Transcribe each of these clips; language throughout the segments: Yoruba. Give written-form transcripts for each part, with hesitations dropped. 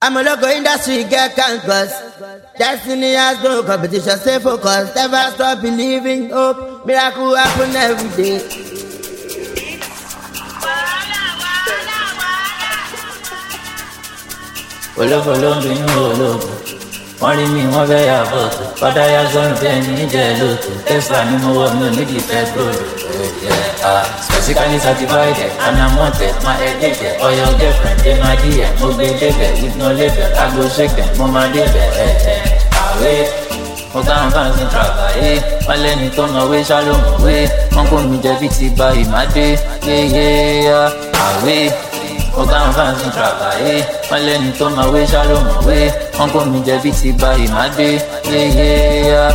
I'm a local industry, get campus. Destiny has no competition, stay focused. Never stop believing, hope. Miracle happen every day. Follow me, wọ́n rí mi wọ́n fẹ́ yà bọ̀tù padà yà sọ́nù bẹ́ẹ̀ ní ìjẹ́ lóòtù Tesla ni mo wọ̀ mi ò nídìí petrol. Specifically certified and I'm wanted, my addicted. Or your girlfriend, they my dear. Mo gbé débẹ̀, if no label, I go shake them, mo máa débẹ̀. Àwẹ̀ mo káwọn fans ń travayé, wọ́n lẹ́ni tó mọ̀wé ṣá ló mọ̀wé. Wọ́n kò mi jẹ́ bí ti ba ìmádé, yéyé àwẹ̀. Mo káwọn fans ń travayé, wọ́n lẹ́ni tó mọ̀wé ṣá ló mọ̀wé. Wọ́n kò mi jẹ́ bí ti ba ìmádé, yéyé.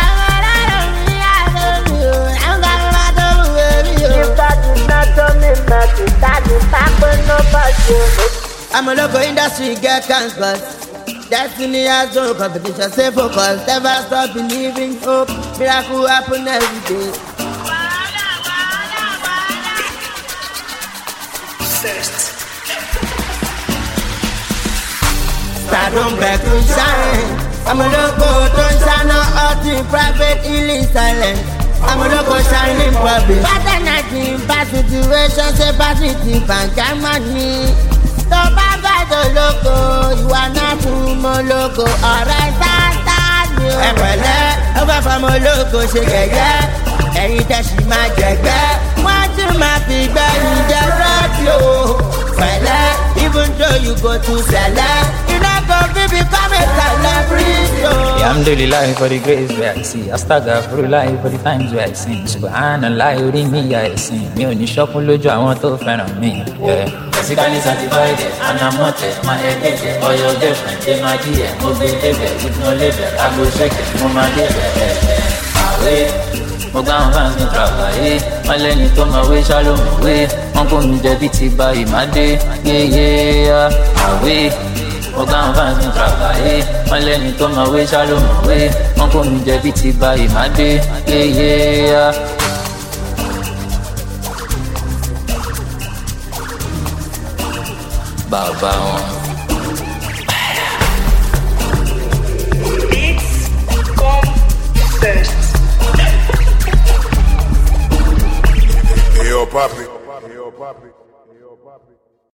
I'm a local industry, get campus. Destiny has no competition, stay focused. Never stop believing, hope. Miracle happen every day. Stardom back to shine. I'm a local, don't shine out in private, healing silent. I'm a local shining public. Better nothing, bad situation, say positive and get money. Tó bá gbàdọ̀ lóko, ìwà náà fún mọ́ lóko, ọ̀rẹ́ sáńtà ni o. Ẹ pẹ̀lẹ́, ó bá fọmọ lóko ṣe gẹ̀gẹ́, ẹ̀yin tẹ̀sí máa jẹ̀gẹ́. Wọ́n tún máa fi gbẹ̀yìn jẹ rọ́ọ̀tì o. Pẹ̀lẹ́, even though you go to sẹ̀lẹ̀, iná kò fi become a celebrity o. Alhamdulillah for the grace where I see. Astaghfirullah for the times where I sin. Subhanallah orí mi ya ẹ̀sìn. Mi ò ní ṣọ́kún lójú àwọn tó fẹ́ràn mi. Basically certified and I'm wanted, my addicted. Or your girlfriend, they my dear. Mo gbé débẹ̀, if no label, I go shake it, mo máa débẹ̀. Àwẹ̀ mo káwọn fans ń travayé, wọ́n lẹ́ni tó mọ̀wé ṣá ló mọ̀wé. Wọ́n kò mi jẹ́ bí ti ba ìmádé, yéyé àwẹ̀. Mo káwọn fans ń travayé, wọ́n lẹ́ni tó mọ̀wé ṣá ló mọ̀wé. Wọ́n kò mi jẹ́ bí ti ba ìmádé, yéyé. Bàbá wọn. Beats come first. Hey, yo, Poppy.